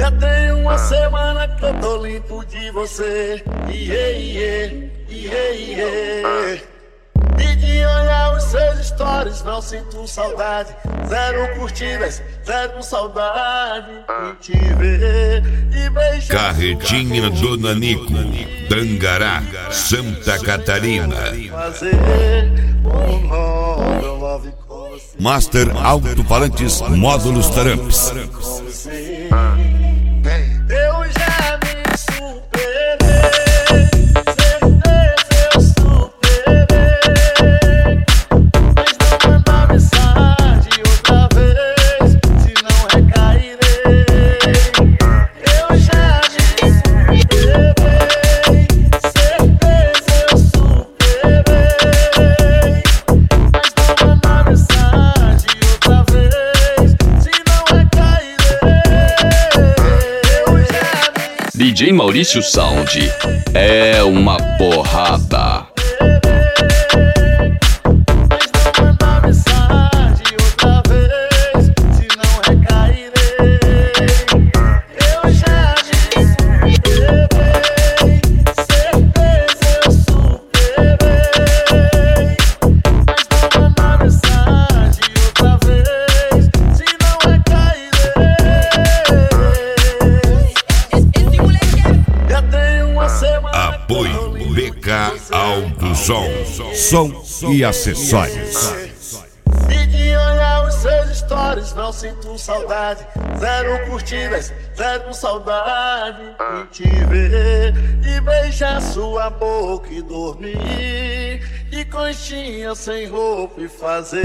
Já tem uma semana que eu tô limpo de você. E de olhar os seus stories não sinto saudade. Zero curtidas, zero saudade de te ver e beijar. Carretinha do Nanico, Tangará, Santa Catarina. Master Alto-Falantes Módulos Taramps. Eu já me superei, certeza eu superei. Mas não mandar mensagem outra vez, senão recairei. Eu já me superei, certeza eu superei. Mas não mandar mensagem outra vez, senão recairei. DJ Maurício Sound é uma porrada. Apoio BK Autosom, som e acessórios. E de olhar os seus stories não sinto saudade. Zero curtidas, zero saudade de te ver e beijar sua boca e dormir de conchinha sem roupa e fazer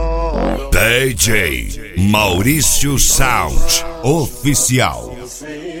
DJ Maurício Sound Oficial.